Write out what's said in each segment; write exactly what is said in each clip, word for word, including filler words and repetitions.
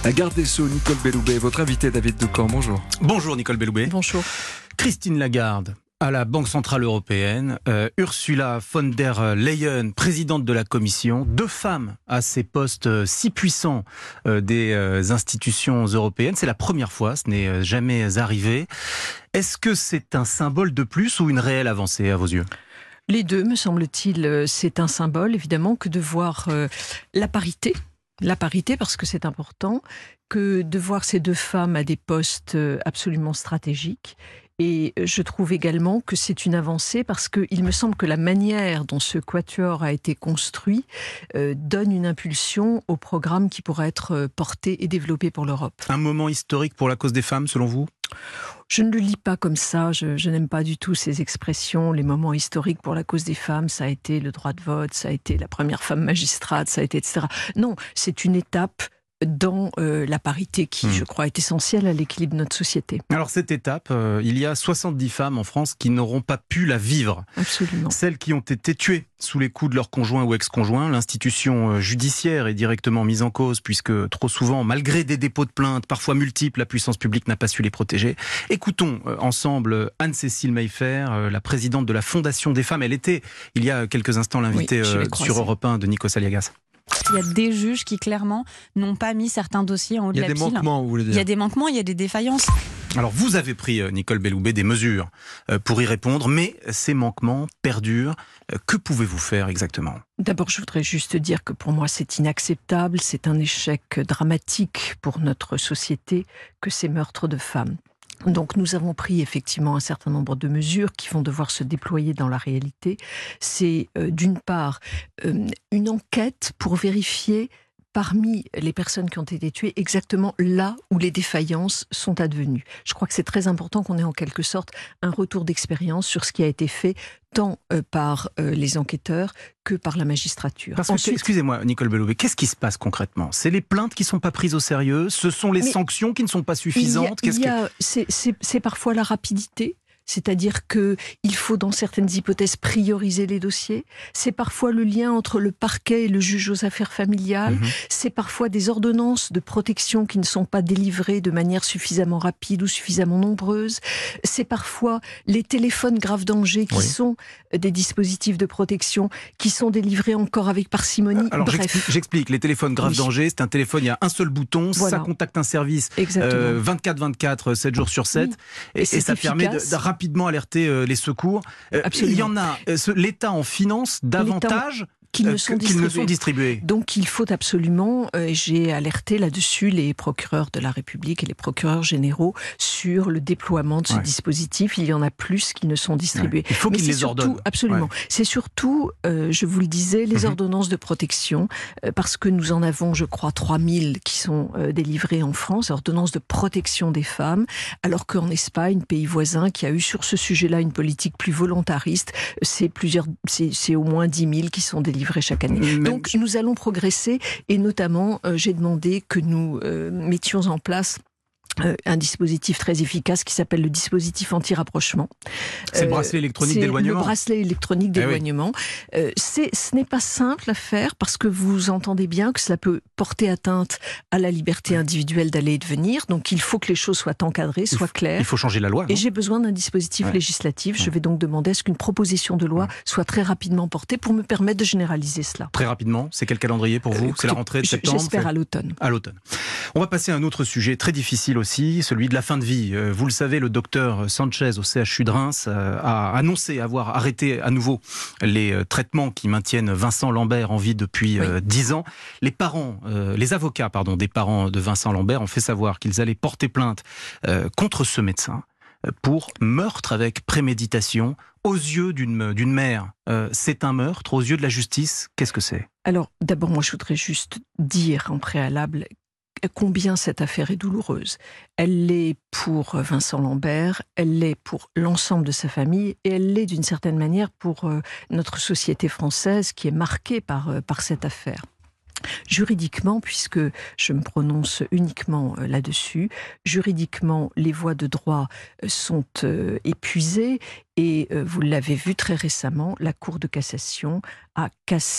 La garde des Sceaux, Nicole Belloubet, votre invité David Doucan, bonjour. Bonjour Nicole Belloubet. Bonjour. Christine Lagarde à la Banque Centrale Européenne, euh, Ursula von der Leyen, présidente de la Commission, deux femmes à ces postes euh, si puissants euh, des euh, institutions européennes. C'est la première fois, ce n'est euh, jamais arrivé. Est-ce que c'est un symbole de plus ou une réelle avancée à vos yeux ? Les deux, me semble-t-il, c'est un symbole, évidemment, que de voir euh, la parité. La parité, parce que c'est important, que de voir ces deux femmes à des postes absolument stratégiques. Et je trouve également que c'est une avancée parce qu'il me semble que la manière dont ce quatuor a été construit euh, donne une impulsion au programme qui pourra être porté et développé pour l'Europe. Un moment historique pour la cause des femmes, selon vous ? Je ne le lis pas comme ça, je, je n'aime pas du tout ces expressions, les moments historiques pour la cause des femmes, ça a été le droit de vote, ça a été la première femme magistrate, ça a été et cetera. Non, c'est une étape dans euh, la parité qui, mmh. je crois, est essentielle à l'équilibre de notre société. Alors cette étape, euh, il y a soixante-dix femmes en France qui n'auront pas pu la vivre. Absolument. Celles qui ont été tuées sous les coups de leur conjoint ou ex-conjoint. L'institution judiciaire est directement mise en cause puisque trop souvent, malgré des dépôts de plainte, parfois multiples, la puissance publique n'a pas su les protéger. Écoutons euh, ensemble Anne-Cécile Mayfair, euh, la présidente de la Fondation des femmes. Elle était, il y a quelques instants, l'invitée oui, euh, sur Europe un de Nikos Aliagas. Il y a des juges qui, clairement, n'ont pas mis certains dossiers en haut de la pile. Il y a des manquements, vous voulez dire ? Il y a des manquements, il y a des défaillances. Alors, vous avez pris, Nicole Belloubet, des mesures pour y répondre, mais ces manquements perdurent. Que pouvez-vous faire exactement ? D'abord, je voudrais juste dire que pour moi, c'est inacceptable. C'est un échec dramatique pour notre société que ces meurtres de femmes. Donc nous avons pris effectivement un certain nombre de mesures qui vont devoir se déployer dans la réalité. C'est euh, d'une part euh, une enquête pour vérifier parmi les personnes qui ont été tuées, exactement là où les défaillances sont advenues. Je crois que c'est très important qu'on ait en quelque sorte un retour d'expérience sur ce qui a été fait tant euh, par euh, les enquêteurs que par la magistrature. Parce que, Ensuite, excusez-moi, Nicole Belloubet, qu'est-ce qui se passe concrètement ? C'est les plaintes qui ne sont pas prises au sérieux ? Ce sont les sanctions qui ne sont pas suffisantes ? Il y a, il y a, que... c'est, c'est, c'est parfois la rapidité. C'est-à-dire qu'il faut, dans certaines hypothèses, prioriser les dossiers. C'est parfois le lien entre le parquet et le juge aux affaires familiales. Mmh. C'est parfois des ordonnances de protection qui ne sont pas délivrées de manière suffisamment rapide ou suffisamment nombreuse. C'est parfois les téléphones grave danger qui oui. sont des dispositifs de protection qui sont délivrés encore avec parcimonie. Alors Bref. J'explique, j'explique. Les téléphones grave oui. danger, c'est un téléphone, il y a un seul bouton, voilà. Ça contacte un service euh, vingt-quatre vingt-quatre, sept jours sur sept. Oui. Et, et, et ça efficace. permet de, de rapidement alerter euh, les secours. Euh, il y en a, euh, ce, l'État en finance davantage qu'ils ne, sont qu'ils ne sont distribués. Donc il faut absolument, euh, j'ai alerté là-dessus les procureurs de la République et les procureurs généraux sur le déploiement de ce ouais. dispositif. Il y en a plus qui ne sont distribués. Ouais. Il faut Mais qu'ils les surtout, ordonnent. Absolument. Ouais. C'est surtout, euh, je vous le disais, les mm-hmm. ordonnances de protection, euh, parce que nous en avons, je crois, trois mille qui sont euh, délivrées en France, ordonnances de protection des femmes, alors qu'en Espagne, pays voisin, qui a eu sur ce sujet-là une politique plus volontariste, c'est, plusieurs, c'est, c'est au moins dix mille qui sont délivrées chaque année. Même... Donc nous allons progresser et notamment euh, j'ai demandé que nous euh, mettions en place Euh, un dispositif très efficace qui s'appelle le dispositif anti-rapprochement. C'est le bracelet électronique euh, d'éloignement. Le bracelet électronique d'éloignement. Eh oui. euh, c'est, ce n'est pas simple à faire parce que vous entendez bien que cela peut porter atteinte à la liberté individuelle d'aller et de venir. Donc il faut que les choses soient encadrées, soient claires. Il faut changer la loi. Non ? Et j'ai besoin d'un dispositif ouais. législatif. Ouais. Je vais donc demander à ce qu'une proposition de loi ouais. soit très rapidement portée pour me permettre de généraliser cela. Très rapidement. C'est quel calendrier pour vous ? euh, C'est la rentrée de septembre ? J'espère à l'automne. À l'automne. On va passer à un autre sujet très difficile aussi, celui de la fin de vie. Vous le savez, le docteur Sanchez au C H U de Reims a annoncé avoir arrêté à nouveau les traitements qui maintiennent Vincent Lambert en vie depuis oui. dix ans. Les parents, euh, les avocats pardon, des parents de Vincent Lambert ont fait savoir qu'ils allaient porter plainte euh, contre ce médecin pour meurtre avec préméditation. Aux yeux d'une, d'une mère, euh, c'est un meurtre. Aux yeux de la justice, qu'est-ce que c'est ? Alors, d'abord, moi, je voudrais juste dire en préalable combien cette affaire est douloureuse. Elle l'est pour Vincent Lambert, elle l'est pour l'ensemble de sa famille et elle l'est d'une certaine manière pour notre société française qui est marquée par, par cette affaire. Juridiquement, puisque je me prononce uniquement là-dessus, juridiquement, les voies de droit sont euh, épuisées et euh, vous l'avez vu très récemment, la Cour de cassation a cassé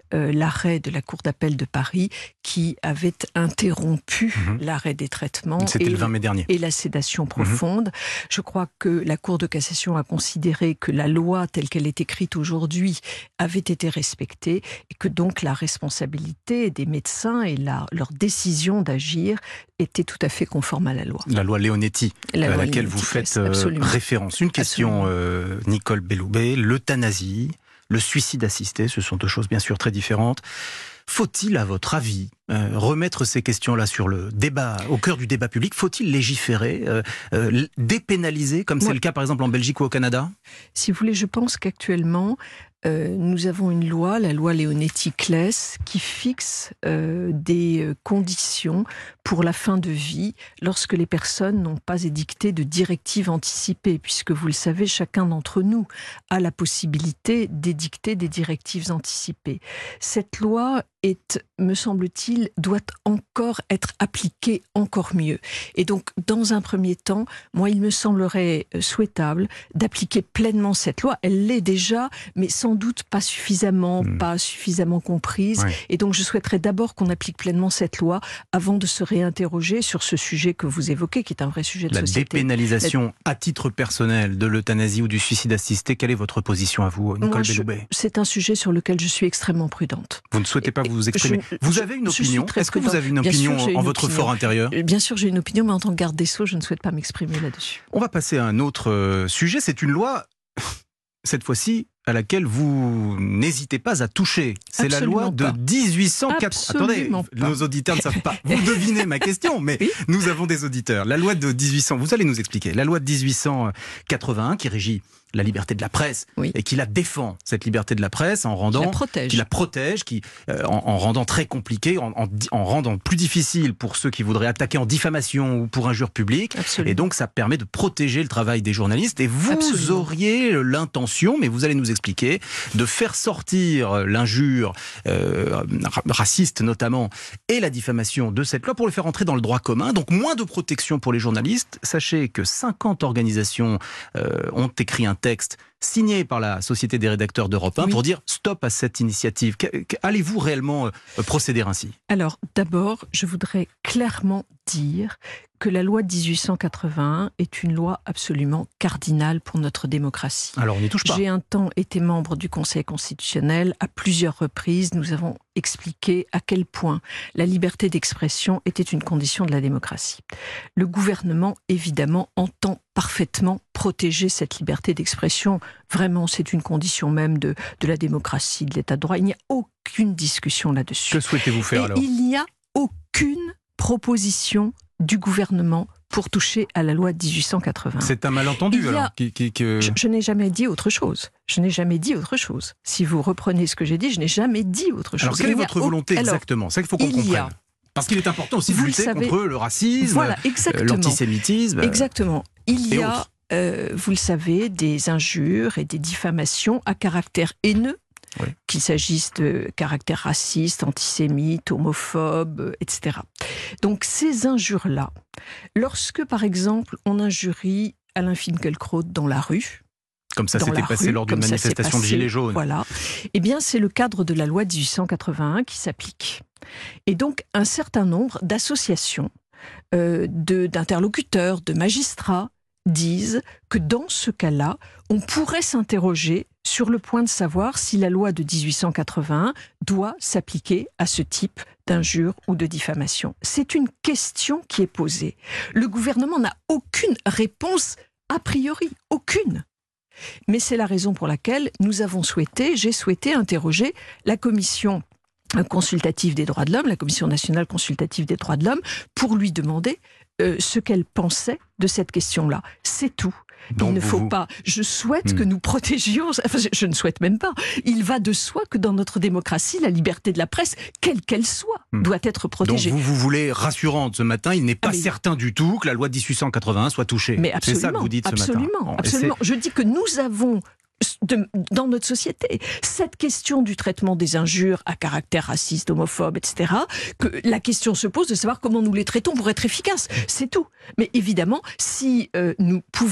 euh, l'arrêt de la Cour d'appel de Paris qui avait interrompu mmh. l'arrêt des traitements. C'était le vingt mai dernier. Et la sédation profonde. Mmh. Je crois que la Cour de cassation a considéré que la loi telle qu'elle est écrite aujourd'hui avait été respectée et que donc la responsabilité des médecins et la, leur décision d'agir était tout à fait conforme à la loi. La loi Leonetti, la loi à laquelle Leonetti, vous faites euh, référence. Une question, euh, Nicole Belloubet, l'euthanasie, le suicide assisté, ce sont deux choses bien sûr très différentes. Faut-il, à votre avis, euh, remettre ces questions-là sur le débat, au cœur du débat public? Faut-il légiférer, euh, euh, dépénaliser, comme c'est ouais. le cas par exemple en Belgique ou au Canada? Si vous voulez, je pense qu'actuellement, Euh, nous avons une loi, la loi Leonetti-Claes, qui fixe euh, des conditions pour la fin de vie lorsque les personnes n'ont pas édicté de directives anticipées, puisque vous le savez, chacun d'entre nous a la possibilité d'édicter des directives anticipées. Cette loi est, me semble-t-il, doit encore être appliquée encore mieux. Et donc, dans un premier temps, moi, il me semblerait souhaitable d'appliquer pleinement cette loi. Elle l'est déjà, mais sans doute pas suffisamment, mmh. pas suffisamment comprise. Ouais. Et donc, je souhaiterais d'abord qu'on applique pleinement cette loi avant de se réinterroger sur ce sujet que vous évoquez, qui est un vrai sujet de la société. Dépénalisation la... à titre personnel de l'euthanasie ou du suicide assisté, quelle est votre position à vous, Nicole Belloubet? C'est un sujet sur lequel je suis extrêmement prudente. Vous ne souhaitez pas et, vous exprimer. Je, vous avez une opinion? Est-ce que vous avez une opinion sûr, en une votre opinion. fort intérieur? Bien sûr, j'ai une opinion, mais en tant que garde des Sceaux, je ne souhaite pas m'exprimer là-dessus. On va passer à un autre euh, sujet. C'est une loi, cette fois-ci, à laquelle vous n'hésitez pas à toucher. C'est la loi de dix-huit cent quatre. Attendez, pas. Nos auditeurs ne savent pas. Vous devinez ma question, mais oui. Nous avons des auditeurs. La loi de dix-huit cents, vous allez nous expliquer. La loi de dix-huit cent quatre-vingt-un qui régit la liberté de la presse oui. et qui la défend, cette liberté de la presse, en rendant, qui la protège, qui, la protège, qui, euh, en, en rendant très compliqué, en, en, en rendant plus difficile pour ceux qui voudraient attaquer en diffamation ou pour injure publique. Absolument. Et donc ça permet de protéger le travail des journalistes. Et vous Absolument. auriez l'intention, mais vous allez nous expliquer, de faire sortir l'injure euh, raciste notamment et la diffamation de cette loi pour le faire entrer dans le droit commun. Donc moins de protection pour les journalistes. Sachez que cinquante organisations euh, ont écrit un texte signé par la Société des rédacteurs d'Europe un oui. pour dire stop à cette initiative. Allez-vous réellement euh, procéder ainsi? Alors d'abord, je voudrais clairement dire que la loi de dix-huit cent quatre-vingt-un est une loi absolument cardinale pour notre démocratie. Alors on n'y touche pas. J'ai un temps été membre du Conseil constitutionnel. À plusieurs reprises, nous avons expliqué à quel point la liberté d'expression était une condition de la démocratie. Le gouvernement, évidemment, entend parfaitement protéger cette liberté d'expression. Vraiment, c'est une condition même de, de la démocratie, de l'état de droit. Il n'y a aucune discussion là-dessus. Que souhaitez-vous faire Et alors? Il n'y a aucune proposition du gouvernement pour toucher à la loi de dix-huit cent quatre-vingt. C'est un malentendu a... alors qui, qui, que... Je, je n'ai jamais dit autre chose. Je n'ai jamais dit autre chose. Si vous reprenez ce que j'ai dit, je n'ai jamais dit autre chose. Alors quelle est votre au... volonté alors, exactement? C'est qu'il faut qu'on comprenne. A... Parce qu'il est important aussi de lutter savez... contre le racisme, voilà, euh, l'antisémitisme. Exactement. Il y a, euh, vous le savez, des injures et des diffamations à caractère haineux. Oui. Qu'il s'agisse de caractère raciste, antisémite, homophobe, et cetera. Donc ces injures-là, lorsque par exemple on injurie Alain Finkielkraut dans la rue, comme ça s'était passé rue, lors d'une manifestation de Gilets jaunes, voilà, eh bien c'est le cadre de la loi de dix-huit cent quatre-vingt-un qui s'applique. Et donc un certain nombre d'associations, euh, de, d'interlocuteurs, de magistrats disent que dans ce cas-là, on pourrait s'interroger sur le point de savoir si la loi de dix-huit cent quatre-vingt-un doit s'appliquer à ce type d'injure ou de diffamation. C'est une question qui est posée. Le gouvernement n'a aucune réponse a priori, aucune. Mais c'est la raison pour laquelle nous avons souhaité, j'ai souhaité interroger la commission consultative des droits de l'homme, la Commission nationale consultative des droits de l'homme, pour lui demander euh, ce qu'elle pensait de cette question-là. C'est tout. Donc Il ne faut vous... pas... Je souhaite mmh. que nous protégions... Enfin, je ne souhaite même pas. Il va de soi que dans notre démocratie, la liberté de la presse, quelle qu'elle soit, mmh. doit être protégée. Donc vous, vous voulez rassurante ce matin, il n'est pas ah, mais... certain du tout que la loi de dix-huit cent quatre-vingt-un soit touchée. Mais absolument, c'est ça que vous dites ce absolument, matin. Bon, absolument. Je dis que nous avons... De, dans notre société, cette question du traitement des injures à caractère raciste, homophobe, et cetera, que la question se pose de savoir comment nous les traitons pour être efficaces. C'est tout. Mais évidemment, si euh, nous pouvons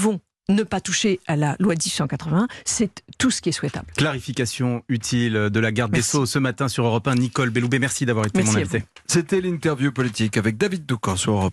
ne pas toucher à la loi dix-huit cent quatre-vingt-un, c'est tout ce qui est souhaitable. Clarification utile de la garde Merci. des Sceaux ce matin sur Europe un. Nicole Belloubet, merci d'avoir été Merci mon à invité. vous. C'était l'interview politique avec David Doucan sur Europe un.